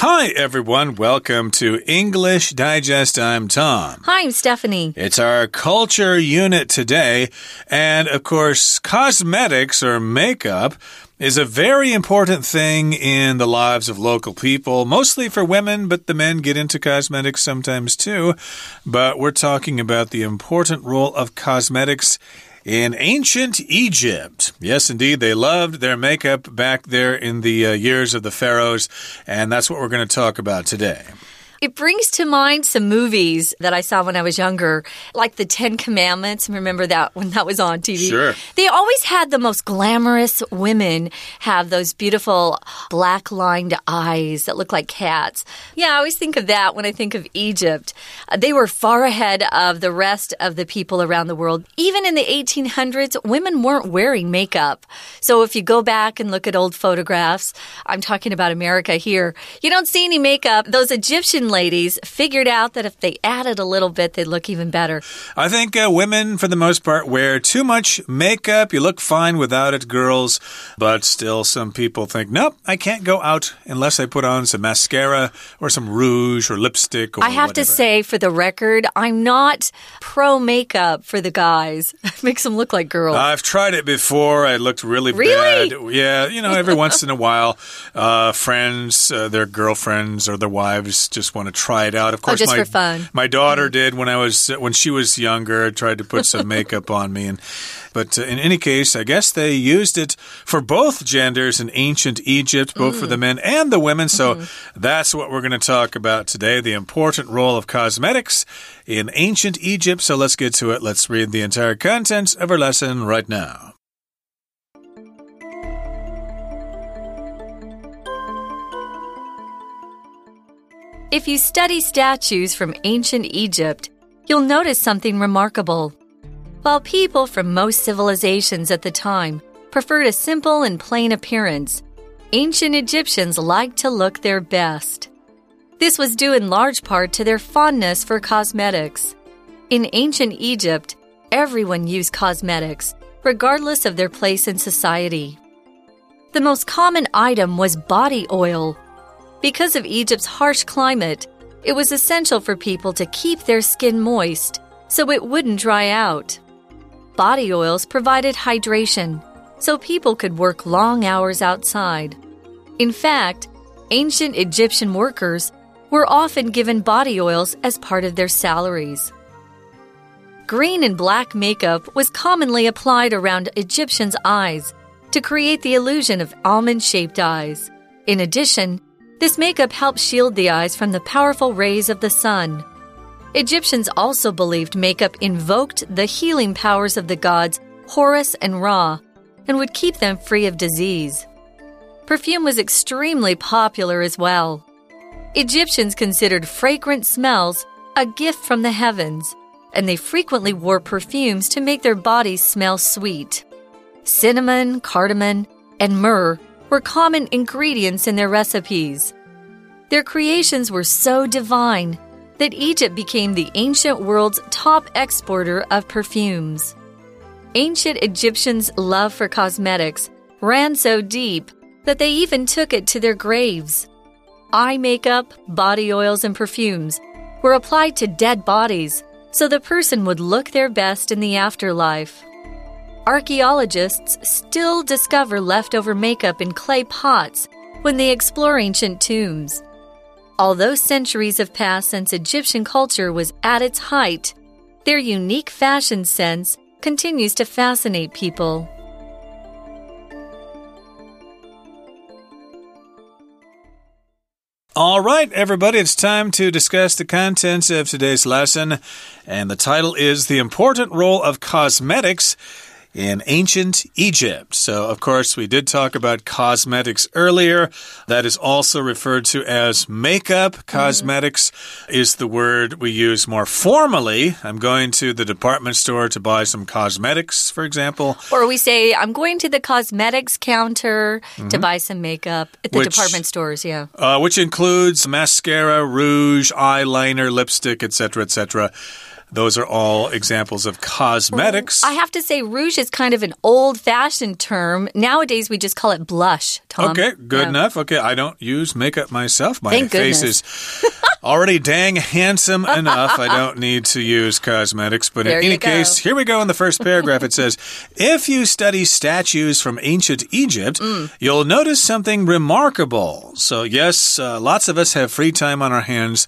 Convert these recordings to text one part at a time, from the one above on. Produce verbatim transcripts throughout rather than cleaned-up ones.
Hi, everyone. Welcome to English Digest. I'm Tom. Hi, I'm Stephanie. It's our culture unit today. And, of course, cosmetics or makeup is a very important thing in the lives of local people, mostly for women, but the men get into cosmetics sometimes too. But we're talking about the important role of cosmetics in ancient Egypt. Yes, indeed, they loved their makeup back there in the uh, years of the pharaohs, and that's what we're going to talk about today. It brings to mind some movies that I saw when I was younger, like the Ten Commandments. Remember that when that was on T V? Sure. They always had the most glamorous women have those beautiful black-lined eyes that look like cats. Yeah, I always think of that when I think of Egypt. Uh, they were far ahead of the rest of the people around the world. Even in the eighteen hundreds, women weren't wearing makeup. So if you go back and look at old photographs, I'm talking about America here, you don't see any makeup. Those Egyptian ladies figured out that if they added a little bit, they'd look even better. I think uh, women, for the most part, wear too much makeup. You look fine without it, girls. But still, some people think, nope, I can't go out unless I put on some mascara or some rouge or lipstick or I have whatever. to say, for the record, I'm not pro-makeup for the guys. It makes them look like girls. I've tried it before. I looked really, really? bad. Yeah, you know, every once in a while, uh, friends, uh, their girlfriends or their wives just want to try it out. Of course, oh, just my, for fun. my daughter did when I was when she was younger. Tried to put some makeup on me, and but uh, in any case, I guess they used it for both genders in ancient Egypt, both mm. for the men and the women. So mm-hmm. that's what we're going to talk about today: the important role of cosmetics in ancient Egypt. So let's get to it. Let's read the entire contents of our lesson right now. If you study statues from ancient Egypt, you'll notice something remarkable. While people from most civilizations at the time preferred a simple and plain appearance, ancient Egyptians liked to look their best. This was due in large part to their fondness for cosmetics. In ancient Egypt, everyone used cosmetics, regardless of their place in society. The most common item was body oil. Because of Egypt's harsh climate, it was essential for people to keep their skin moist so it wouldn't dry out. Body oils provided hydration, so people could work long hours outside. In fact, ancient Egyptian workers were often given body oils as part of their salaries. Green and black makeup was commonly applied around Egyptians' eyes to create the illusion of almond-shaped eyes. In addition, this makeup helped shield the eyes from the powerful rays of the sun. Egyptians also believed makeup invoked the healing powers of the gods Horus and Ra and would keep them free of disease. Perfume was extremely popular as well. Egyptians considered fragrant smells a gift from the heavens, and they frequently wore perfumes to make their bodies smell sweet. Cinnamon, cardamom, and myrrh were common ingredients in their recipes. Their creations were so divine that Egypt became the ancient world's top exporter of perfumes. Ancient Egyptians' love for cosmetics ran so deep that they even took it to their graves. Eye makeup, body oils, and perfumes were applied to dead bodies so the person would look their best in the afterlife. Archaeologists still discover leftover makeup in clay pots when they explore ancient tombs. Although centuries have passed since Egyptian culture was at its height, their unique fashion sense continues to fascinate people. All right, everybody, it's time to discuss the contents of today's lesson, and the title is The Important Role of Cosmetics in ancient Egypt. So, of course, we did talk about cosmetics earlier. That is also referred to as makeup. Cosmetics mm-hmm. is the word we use more formally. I'm going to the department store to buy some cosmetics, for example. Or we say, I'm going to the cosmetics counter mm-hmm. to buy some makeup at the which, department stores, yeah. Uh, which includes mascara, rouge, eyeliner, lipstick, et cetera, et cetera. Those are all examples of cosmetics. I have to say, rouge is kind of an old-fashioned term. Nowadays, we just call it blush, Tom. Okay, good yeah. enough. Okay, I don't use makeup myself. My Thank face goodness. is already dang handsome enough. I don't need to use cosmetics. But there in any case, here we go in the first paragraph. It says, if you study statues from ancient Egypt, mm. you'll notice something remarkable. So yes, uh, lots of us have free time on our hands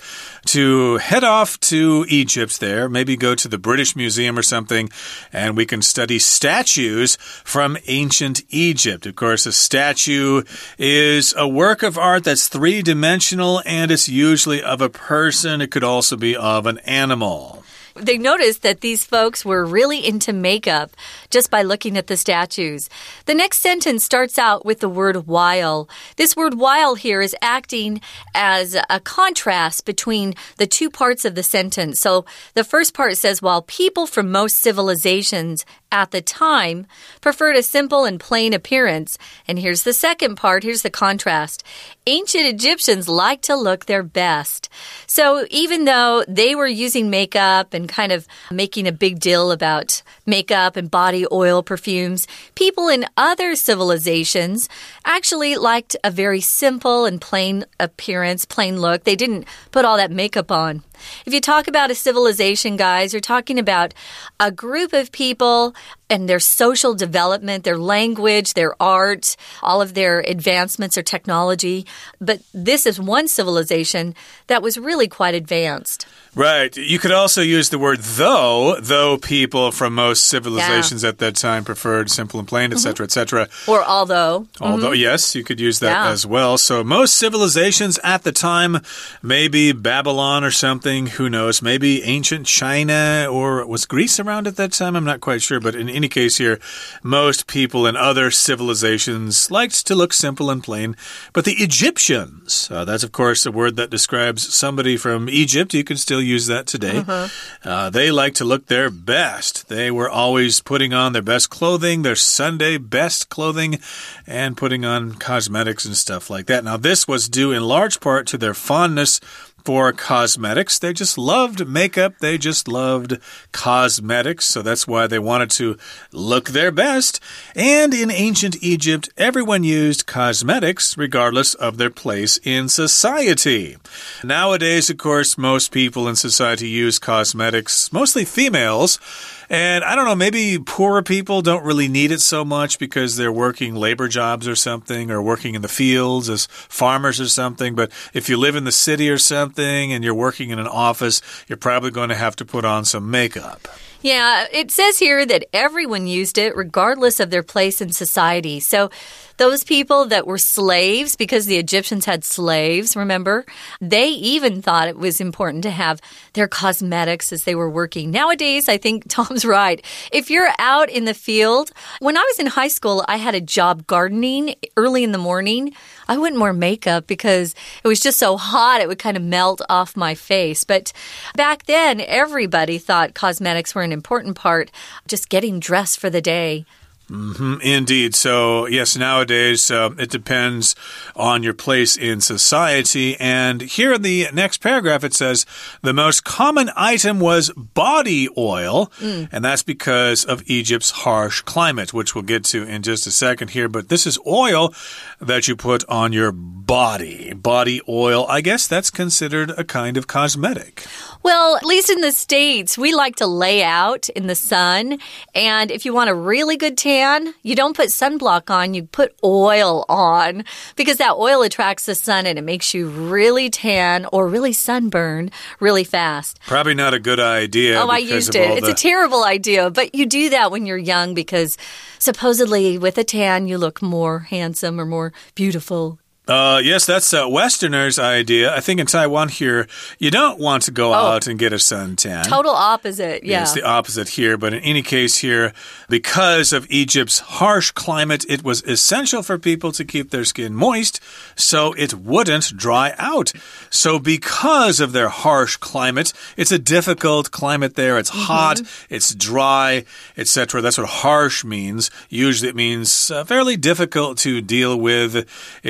to head off to Egypt there, maybe go to the British Museum or something, and we can study statues from ancient Egypt. Of course, a statue is a work of art that's three-dimensional, and it's usually of a person. It could also be of an animal. They noticed that these folks were really into makeup just by looking at the statues. The next sentence starts out with the word while. This word while here is acting as a contrast between the two parts of the sentence. So the first part says, while people from most civilizations at the time preferred a simple and plain appearance. And here's the second part. Here's the contrast. Ancient Egyptians liked to look their best. So even though they were using makeup and kind of making a big deal about makeup and body oil perfumes, people in other civilizations actually liked a very simple and plain appearance, plain look. They didn't put all that makeup on. If you talk about a civilization, guys, you're talking about a group of people and their social development, their language, their art, all of their advancements or technology. But this is one civilization that was really quite advanced. Right. You could also use the word though, though people from most civilizations yeah. at that time preferred simple and plain, et cetera, mm-hmm. et cetera. Or although. Although, mm-hmm. yes, you could use that yeah. as well. So most civilizations at the time, maybe Babylon or something, who knows, maybe ancient China, or was Greece around at that time? I'm not quite sure. But in any case here, most people in other civilizations liked to look simple and plain. But the Egyptians, uh, that's of course a word that describes somebody from Egypt. You can still use that today. Uh-huh. Uh, they like to look their best. They were always putting on their best clothing, their Sunday best clothing, and putting on cosmetics and stuff like that. Now, this was due in large part to their fondness for cosmetics. They just loved makeup. They just loved cosmetics. So that's why they wanted to look their best. And in ancient Egypt, everyone used cosmetics regardless of their place in society. Nowadays, of course, most people in society use cosmetics, mostly females. And I don't know, maybe poorer people don't really need it so much because they're working labor jobs or something, or working in the fields as farmers or something. But if you live in the city or something and you're working in an office, you're probably going to have to put on some makeup. Yeah, it says here that everyone used it regardless of their place in society. So those people that were slaves, because the Egyptians had slaves, remember? They even thought it was important to have their cosmetics as they were working. Nowadays, I think Tom's right. If you're out in the field, when I was in high school, I had a job gardening early in the morning. I wouldn't wear makeup because it was just so hot, it would kind of melt off my face. But back then, everybody thought cosmetics were an important part, just getting dressed for the day. Mm-hmm, indeed. So, yes, nowadays uh, it depends on your place in society. And here in the next paragraph, it says the most common item was body oil. Mm. And that's because of Egypt's harsh climate, which we'll get to in just a second here. But this is oil that you put on your body. Body oil, I guess that's considered a kind of cosmetic. Well, at least in the States, we like to lay out in the sun. And if you want a really good tan, you don't put sunblock on, you put oil on, because that oil attracts the sun and it makes you really tan or really sunburn really fast. Probably not a good idea. Oh, I used it. It's the... a terrible idea, but you do that when you're young because supposedly with a tan, you look more handsome or more beautiful. Uh, yes, that's a Westerner's idea. I think in Taiwan here, you don't want to go oh, out and get a suntan. Total opposite, yeah. yeah. It's the opposite here. But in any case here, because of Egypt's harsh climate, it was essential for people to keep their skin moist so it wouldn't dry out. So because of their harsh climate, it's a difficult climate there. It's mm-hmm. hot, it's dry, et cetera. That's what harsh means. Usually it means uh, fairly difficult to deal with. It's unpleasant.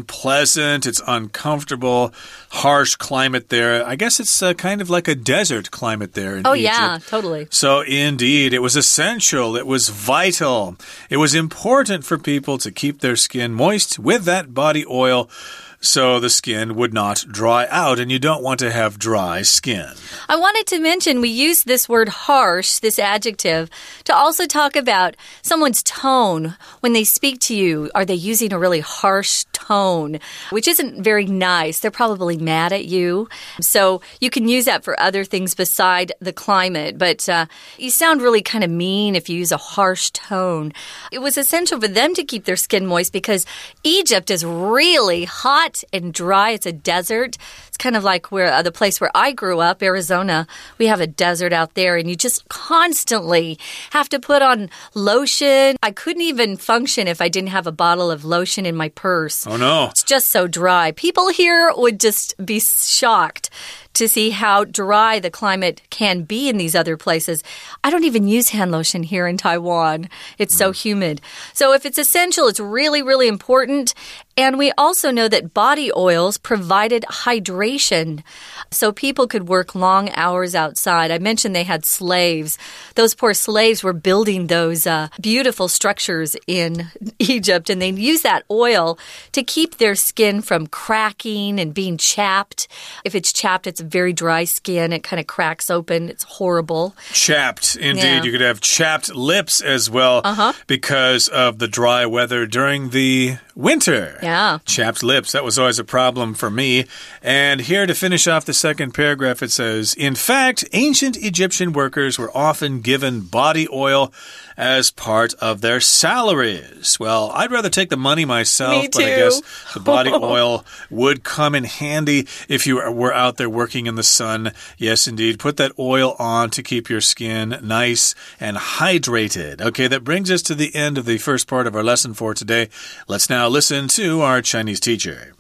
unpleasant, it's uncomfortable, harsh climate there. I guess it's uh, kind of like a desert climate there in oh, Egypt. yeah, totally. So indeed, it was essential, it was vital. It was important for people to keep their skin moist with that body oil, so the skin would not dry out, and you don't want to have dry skin. I wanted to mention we use this word harsh, this adjective, to also talk about someone's tone when they speak to you. Are they using a really harsh tone, which isn't very nice? They're probably mad at you. So you can use that for other things beside the climate, but uh, you sound really kind of mean if you use a harsh tone. It was essential for them to keep their skin moist because Egypt is really hot and dry. It's a desert. It's kind of like where uh, the place where I grew up, Arizona. We have a desert out there, and you just constantly have to put on lotion. I couldn't even function if I didn't have a bottle of lotion in my purse. Oh, no. It's just so dry. People here would just be shocked to see how dry the climate can be in these other places. I don't even use hand lotion here in Taiwan. It's so humid. So if it's essential, it's really, really important. And we also know that body oils provided hydration, so people could work long hours outside. I mentioned they had slaves. Those poor slaves were building those uh, beautiful structures in Egypt, and they used that oil to keep their skin from cracking and being chapped. If it's chapped, it's very dry skin. It kind of cracks open. It's horrible. Chapped, indeed. Yeah. You could have chapped lips as well uh-huh. because of the dry weather during the winter. Yeah. Chapped lips. That was always a problem for me. And here to finish off the second paragraph, it says, in fact, ancient Egyptian workers were often given body oil as part of their salaries. Well, I'd rather take the money myself, Me but I too. guess the body oil would come in handy if you were out there working in the sun. Yes, indeed. Put that oil on to keep your skin nice and hydrated. Okay, that brings us to the end of the first part of our lesson for today. Let's now listen to our Chinese teacher.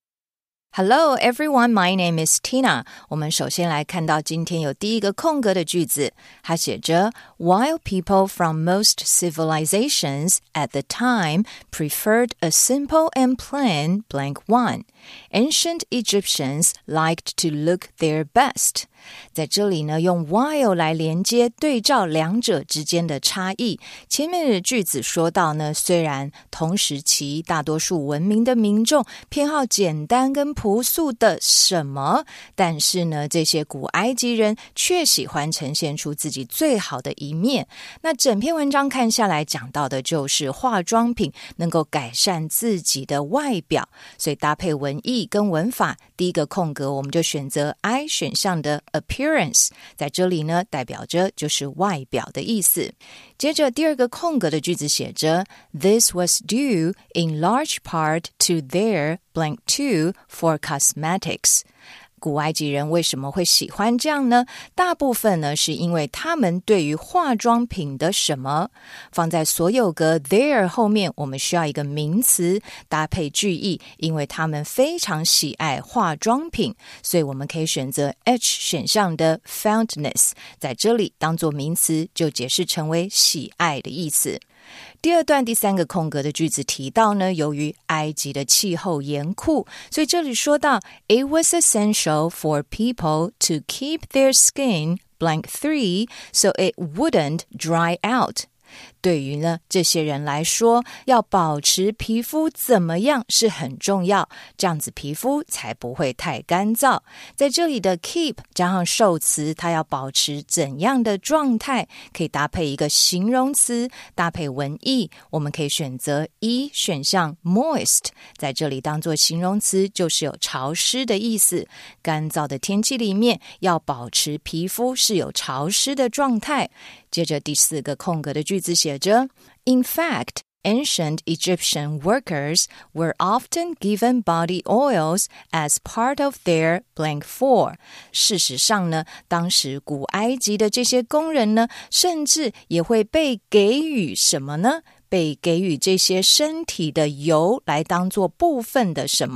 Hello everyone, my name is Tina. 我们首先来看到今天有第一个空格的句子，它写着 While people from most civilizations at the time preferred a simple and plain blank one, ancient Egyptians liked to look their best. 在这里呢，用 while 来连接对照两者之间的差异。前面的句子说到呢，虽然同时期大多数文明的民众偏好简单跟朴素的什么，但是呢，这些古埃及人却喜欢呈现出自己最好的一面。那整篇文章看下来讲到的就是化妆品能够改善自己的外表，所以搭配文意跟文法，第一个空格我们就选择 I 选项的appearance， 在这里呢代表着就是外表的意思。接着第二个空格的句子写着 This was due in large part to their blank two for cosmetics。古埃及人为什么会喜欢这样呢？大部分呢是因为他们对于化妆品的什么，放在所有个 their 后面，我们需要一个名词搭配句意，因为他们非常喜爱化妆品，所以我们可以选择 H 选项的 fondness， 在这里当作名词就解释成为喜爱的意思。第二段第三个空格的句子提到呢，由于埃及的气候严酷，所以这里说到 It was essential for people to keep their skin blank three so it wouldn't dry out。对于呢这些人来说，要保持皮肤怎么样是很重要，这样子皮肤才不会太干燥。在这里的 keep 加上受词，它要保持怎样的状态，可以搭配一个形容词，搭配文意，我们可以选择一选项 moist， 在这里当作形容词就是有潮湿的意思。干燥的天气里面要保持皮肤是有潮湿的状态。接着第四个空格的句子写着 In fact, ancient Egyptian workers were often given body oils as part of their blank four. 事实上呢，当时古埃及的这些工人呢，甚至也会被给予什么呢？被给予这些身体的油来当做部分的什么？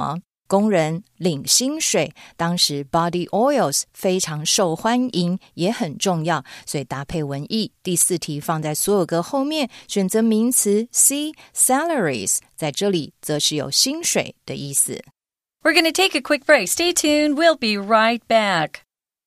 工人领薪水，当时 body oils 非常受欢迎，也很重要，所以搭配文意。第四题放在所有格后面，选择名词 C salaries， 在这里则是有薪水的意思。 We're going to take a quick break. Stay tuned. We'll be right back.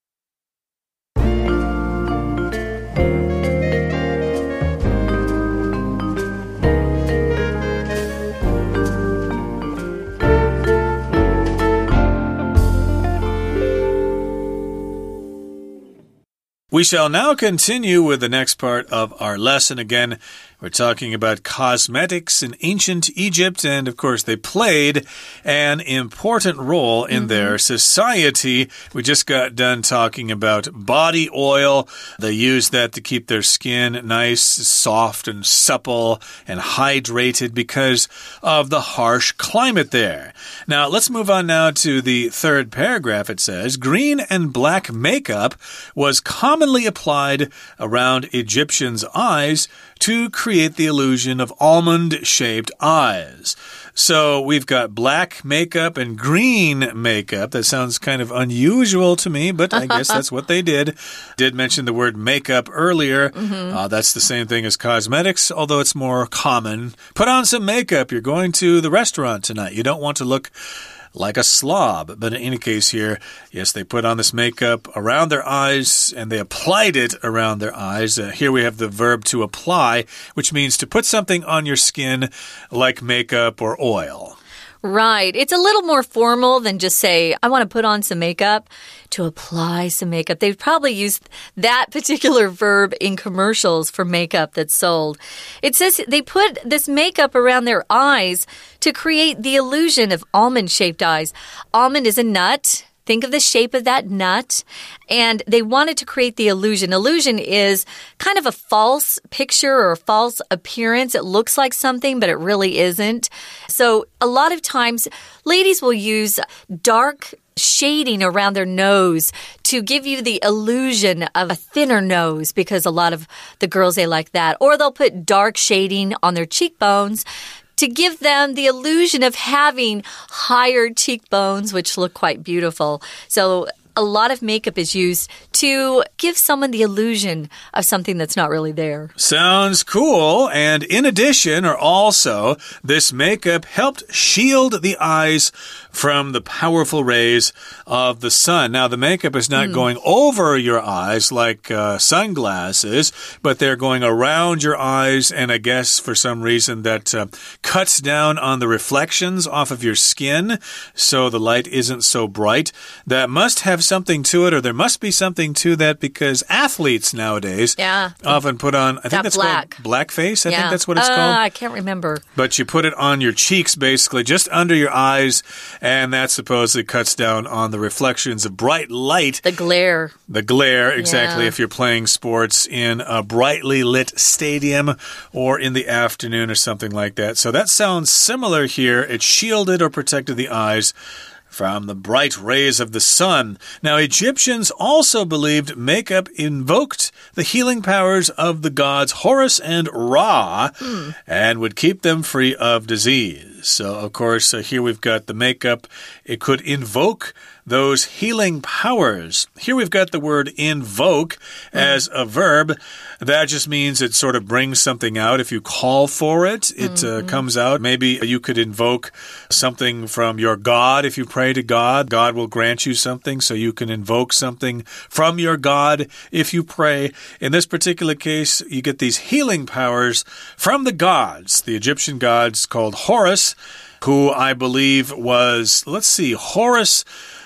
We shall now continue with the next part of our lesson. Again, we're talking about cosmetics in ancient Egypt, and of course, they played an important role in mm-hmm. their society. We just got done talking about body oil. They used that to keep their skin nice, soft, and supple, and hydrated because of the harsh climate there. Now, let's move on now to the third paragraph. It says, green and black makeup was commonly applied around Egyptians' eyes to create the illusion of almond-shaped eyes. So we've got black makeup and green makeup. That sounds kind of unusual to me, but I guess that's what they did. Did mention the word makeup earlier. Mm-hmm. Uh, that's the same thing as cosmetics, although it's more common. Put on some makeup. You're going to the restaurant tonight. You don't want to look like a slob. But in any case here, yes, they put on this makeup around their eyes and they applied it around their eyes. Uh, here we have the verb to apply, which means to put something on your skin like makeup or oil. Right. It's a little more formal than just say, I want to put on some makeup. To apply some makeup. They've probably used that particular verb in commercials for makeup that's sold. It says they put this makeup around their eyes to create the illusion of almond-shaped eyes. Almond is a nut. Think of the shape of that nut. And they wanted to create the illusion. Illusion is kind of a false picture or a false appearance. It looks like something, but it really isn't. So a lot of times, ladies will use dark shading around their nose to give you the illusion of a thinner nose, because a lot of the girls, they like that. Or they'll put dark shading on their cheekbones to give them the illusion of having higher cheekbones, which look quite beautiful. So a lot of makeup is used to give someone the illusion of something that's not really there. Sounds cool. And in addition, or also, this makeup helped shield the eyes from the powerful rays of the sun. Now, the makeup is not mm. going over your eyes like uh, sunglasses, but they're going around your eyes, and I guess for some reason that uh, cuts down on the reflections off of your skin, so the light isn't so bright. That must have something to it, or there must be something to that, because athletes nowadays yeah. often put on, I think that that's black. called blackface. I yeah. think that's what it's uh, called. I can't remember. But you put it on your cheeks, basically, just under your eyes, and that supposedly cuts down on the reflections of bright light. The glare. The glare, exactly, yeah. if you're playing sports in a brightly lit stadium or in the afternoon or something like that. So that sounds similar here. It shielded or protected the eyes from the bright rays of the sun. Now, Egyptians also believed makeup invoked the healing powers of the gods Horus and Ra mm. and would keep them free of disease. So, of course, uh, here we've got the makeup. It could invoke those healing powers. Here we've got the word invoke mm. as a verb. That just means it sort of brings something out. If you call for it, it mm-hmm. uh, comes out. Maybe you could invoke something from your God. If you pray to God, God will grant you something, so you can invoke something from your God if you pray. In this particular case, you get these healing powers from the gods, the Egyptian gods called Horus, who I believe was, let's see, Horus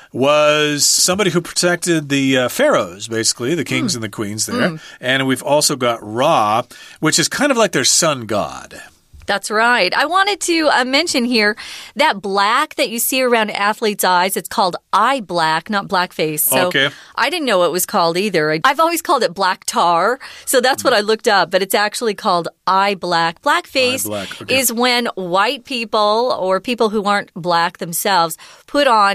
was somebody who protected the uh, pharaohs, basically, the kings mm. and the queens there. Mm. And we've also got Ra, which is kind of like their sun god. That's right. I wanted to uh, mention here that black that you see around athletes' eyes, it's called eye black, not blackface. So okay. I didn't know what it was called either. I've always called it black tar. So that's what I looked up, but it's actually called eye black. Blackface eye black. Okay. is when white people or people who aren't black themselves put on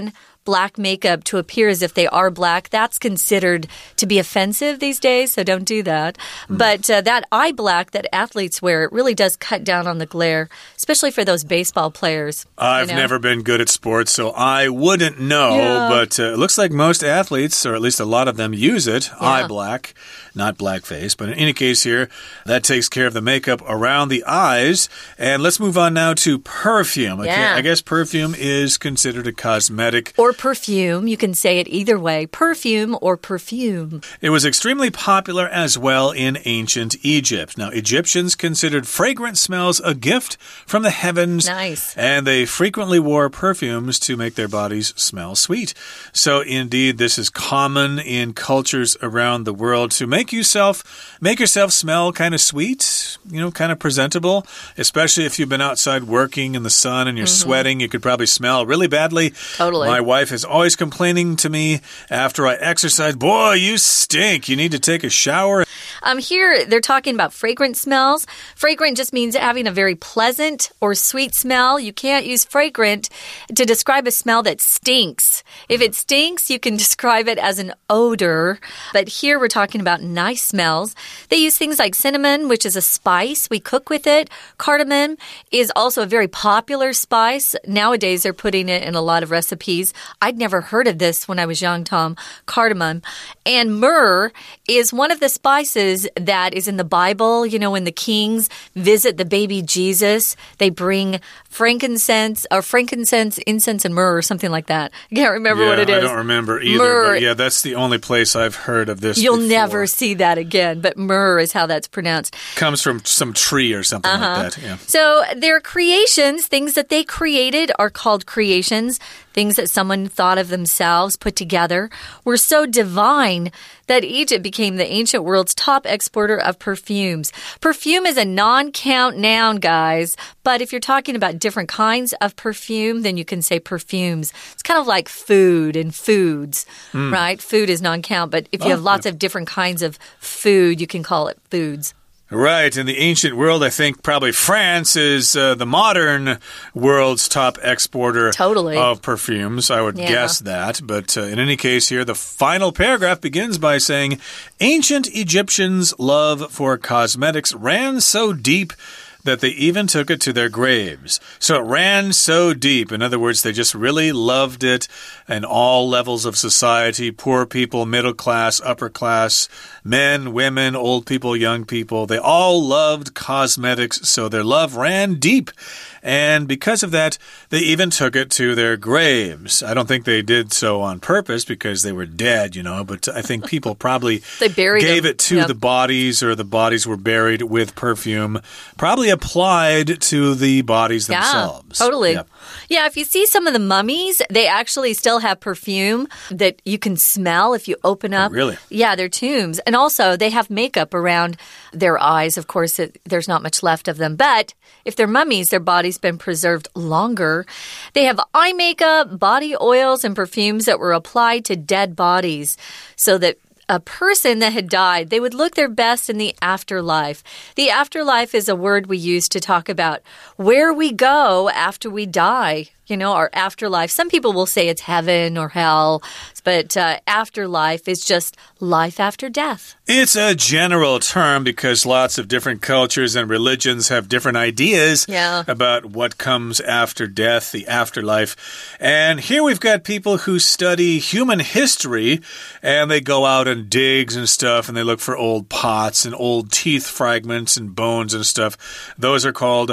black makeup to appear as if they are black. That's considered to be offensive these days, so don't do that. Mm. But uh, that eye black that athletes wear, it really does cut down on the glare, especially for those baseball players. I've you know? never been good at sports, so I wouldn't know. Yeah. But uh, it looks like most athletes, or at least a lot of them, use it. Yeah. Eye black, not blackface. But in any case here, that takes care of the makeup around the eyes. And let's move on now to perfume. Yeah. Okay, I guess perfume is considered a cosmetic. Or perfume. You can say it either way. Perfume or perfume. It was extremely popular as well in ancient Egypt. Now, Egyptians considered fragrant smells a gift from the heavens. Nice. And they frequently wore perfumes to make their bodies smell sweet. So, indeed, this is common in cultures around the world to make yourself, make yourself smell kind of sweet, you know, kind of presentable, especially if you've been outside working in the sun and you're mm-hmm. sweating. You could probably smell really badly. Totally. My wife is always complaining to me after I exercise, boy, you stink. You need to take a shower. Um, here, they're talking about fragrant smells. Fragrant just means having a very pleasant or sweet smell. You can't use fragrant to describe a smell that stinks. If it stinks, you can describe it as an odor. But here we're talking about nice smells. They use things like cinnamon, which is a spice. We cook with it. Cardamom is also a very popular spice. Nowadays, they're putting it in a lot of recipes. I'd never heard of this when I was young, Tom. Cardamom. And myrrh is one of the spices that is in the Bible. You know, when the kings visit the baby Jesus, they bring frankincense or frankincense, incense, and myrrh or something like that. I can't remember yeah, what it is. I don't remember either. Myrrh. But yeah, that's the only place I've heard of this You'll before. never see that again, but myrrh is how that's pronounced. Comes from some tree or something uh-huh. like that. Yeah. So their creations, things that they created, are called creations. Things that someone thought of themselves, put together, were so divine that Egypt became the ancient world's top exporter of perfumes. Perfume is a non-count noun, guys, but if you're talking about different kinds of perfume, then you can say perfumes. It's kind of like food and foods, mm. right? Food is non-count, but if you oh, have lots yeah. of different kinds of food, you can call it foods. Right. In the ancient world, I think probably France is uh, the modern world's top exporter totally. of perfumes. I would yeah. guess that. But uh, in any case here, the final paragraph begins by saying, ancient Egyptians' love for cosmetics ran so deep that they even took it to their graves. So it ran so deep. In other words, they just really loved it in all levels of society. Poor people, middle class, upper class, men, women, old people, young people. They all loved cosmetics, so their love ran deep. And because of that, they even took it to their graves. I don't think they did so on purpose because they were dead, you know, but I think people probably they buried gave them. it to yep. the bodies, or the bodies were buried with perfume, probably applied to the bodies yeah, themselves. Totally. Yep. Yeah, if you see some of the mummies, they actually still have perfume that you can smell if you open up. Oh, really? Yeah, their tombs. And also, they have makeup around their eyes. Of course, it, there's not much left of them. But if they're mummies, their body's been preserved longer. They have eye makeup, body oils, and perfumes that were applied to dead bodies so that a person that had died, they would look their best in the afterlife. The afterlife is a word we use to talk about where we go after we die. You know, our afterlife. Some people will say it's heaven or hell, but uh, afterlife is just life after death. It's a general term because lots of different cultures and religions have different ideas yeah. about what comes after death, the afterlife. And here we've got people who study human history, and they go out and digs and stuff, and they look for old pots and old teeth fragments and bones and stuff. Those are called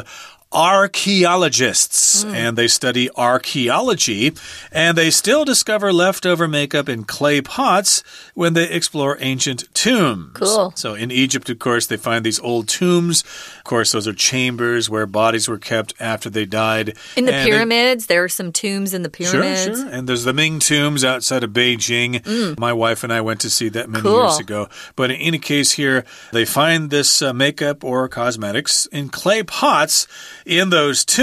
archaeologists, mm. and they study archaeology, and they still discover leftover makeup in clay pots when they explore ancient tombs. Cool. So in Egypt, of course, they find these old tombs. Of course, those are chambers where bodies were kept after they died. In the and pyramids, they, there are some tombs in the pyramids. Sure, sure. And there's the Ming tombs outside of Beijing. Mm. My wife and I went to see that many cool. years ago. But in any case here, they find this uh, makeup or cosmetics in clay pots in those tombs.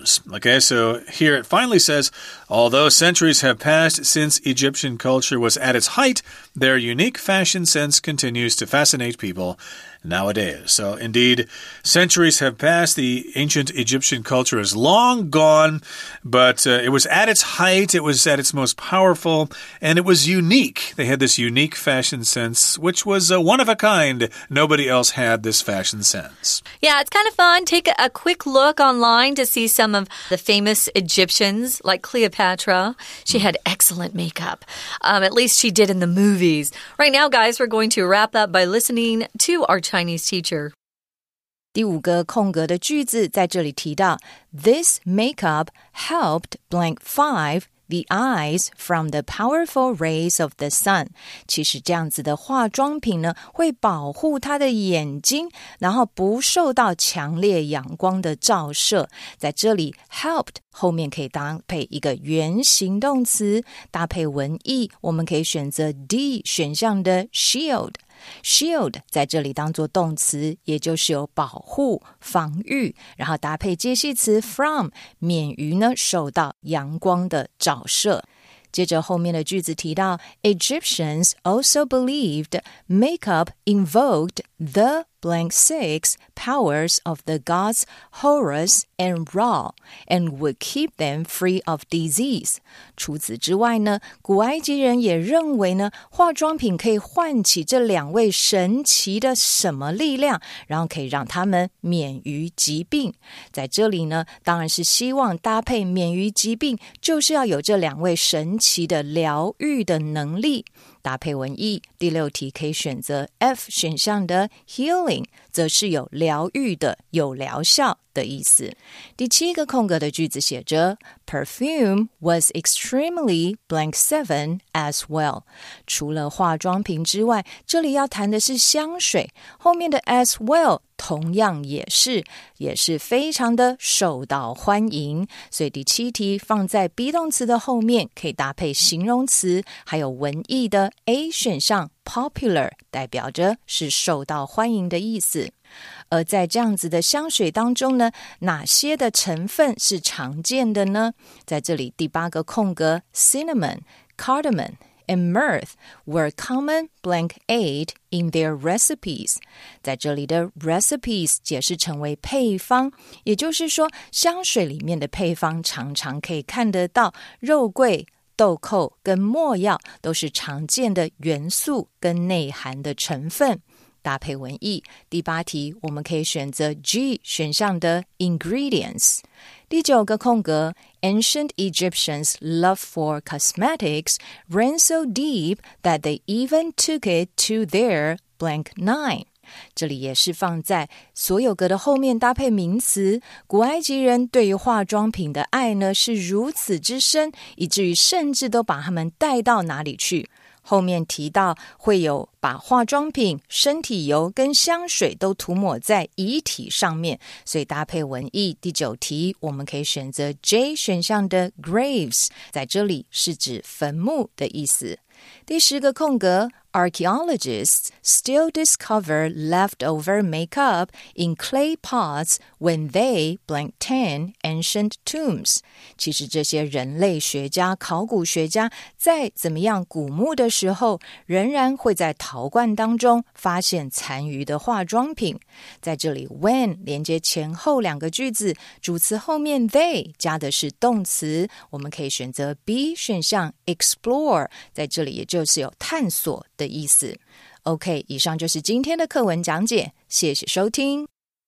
items. Okay, so here it finally says, although centuries have passed since Egyptian culture was at its height, their unique fashion sense continues to fascinate people nowadays. So indeed, centuries have passed. The ancient Egyptian culture is long gone, but uh, it was at its height, it was at its most powerful, and it was unique. They had this unique fashion sense, which was uh, one of a kind. Nobody else had this fashion sense. Yeah, it's kind of fun. Take a, a quick look online to see some of the famous Egyptians, like Cleopatra. She had excellent makeup. Um, at least she did in the movies. Right now, guys, we're going to wrap up by listening to our Chinese teacher. 第五个空格的句子在这里提到 This makeup helped blank five the eyes from the powerful rays of the sun. 其实这样子的化妆品呢，会保护他的眼睛，然后不受到强烈阳光的照射。在这里 helped 后面可以搭配一个原形动词，搭配文意，我们可以选择 D 选项的 shield。Shield 在这里当作动词，也就是有保护、防御，然后搭配介系词 from， 免于呢受到阳光的照射。接着后面的句子提到 Egyptians also believed makeup invoked the blank six powers of the gods Horus and Ra and would keep them free of disease. 除此之外呢，古埃及人也认为呢，化妆品可以唤起这两位神奇的什么力量，然后可以让他们免于疾病。在这里呢，当然是希望搭配免于疾病，就是要有这两位神奇的疗愈的能力。搭配文意，第六题可以选择 F 选项的 healing， 则是有疗愈的、有疗效的意思。第七个空格的句子写着 Perfume was extremely blank seven as well. 除了化妆品之外，这里要谈的是香水，后面的 as well同样也是也是非常的受到欢迎，所以第七题放在 be 动词的后面，可以搭配形容词还有文意的 A 选项 popular 代表着是受到欢迎的意思。而在这样子的香水当中呢，哪些的成分是常见的呢？在这里第八个空格 cinnamon, cardamom and myrrh were common blank eight in their recipes. 在这里的 recipes 解释成为配方，也就是说香水里面的配方常常可以看得到肉桂、豆蔻跟没药都是常见的元素跟内涵的成分。搭配文意，第八题我们可以选择 G 选项的 ingredients。第九个空格 Ancient Egyptians' love for cosmetics ran so deep that they even took it to their blank nine。这里也是放在所有格的后面搭配名词，古埃及人对于化妆品的爱呢是如此之深，以至于甚至都把他们带到哪里去。后面提到会有把化妆品、身体油跟香水都涂抹在遗体上面，所以搭配文意，第九题我们可以选择 J 选项的 graves， 在这里是指坟墓的意思。第十个空格 Archaeologists still discover leftover makeup in clay pots when they blank ten ancient tombs. 其实这些人类学家、考古学家在怎么样古墓的时候，仍然会在陶罐当中发现残余的化妆品。在这里 when 连接前后两个句子，主词后面 they 加的是动词，我们可以选择 B 选项 explore， 在这里也就是有探索的意思。 OK， 以上就是今天的课文讲解，谢谢收听。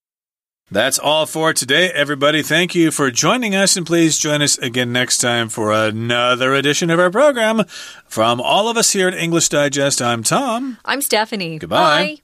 That's all for today, everybody. Thank you for joining us, and please join us again next time for another edition of our program. From all of us here at English Digest, I'm Tom. I'm Stephanie. Goodbye. Bye.